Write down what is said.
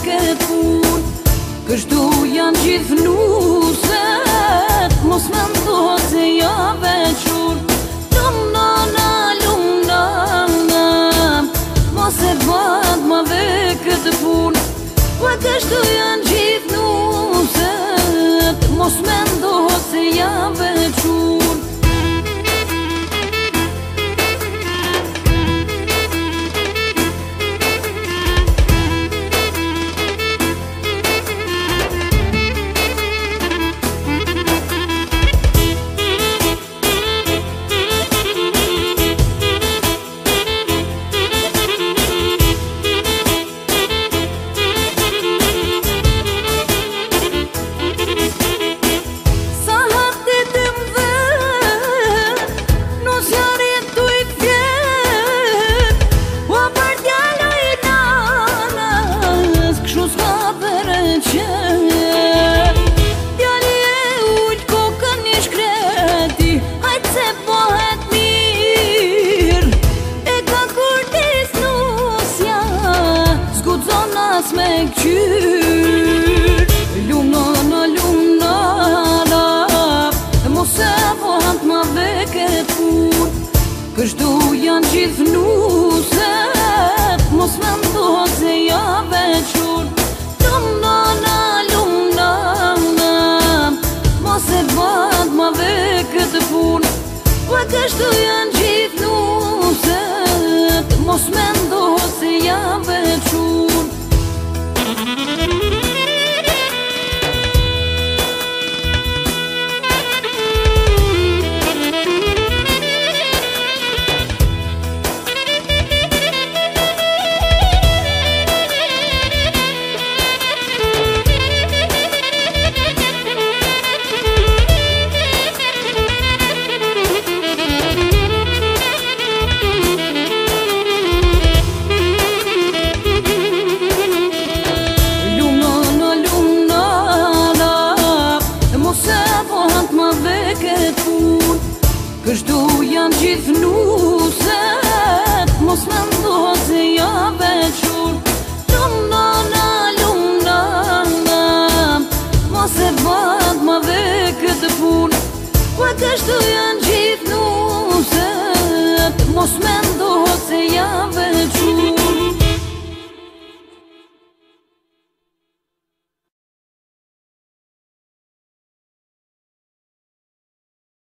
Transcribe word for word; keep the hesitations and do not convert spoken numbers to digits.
këtë pun. Kështu janë gjithë nuset, mos me ndohë se ja vequr. Lumnana, lumnana, mos e bënd ma dhe këtë pun. Po kështu janë gjithë nuset, mos me ndohë se ja vequr. Djali e ullë kokën një shkreti, hajtë se pohet mirë. E ka kurtis nusja, s'gudzon as me këqyr. Lumnana, lumnana, mos e pohet ma dhe këtë pun. Kështu janë gjithë nuset, mos me ndohë se ja vequr. Lumnana, lumnana, mos e bënd ma dhe këtë pun. Po kështu janë gjithë nuset, mos me ndohë se ja vequr.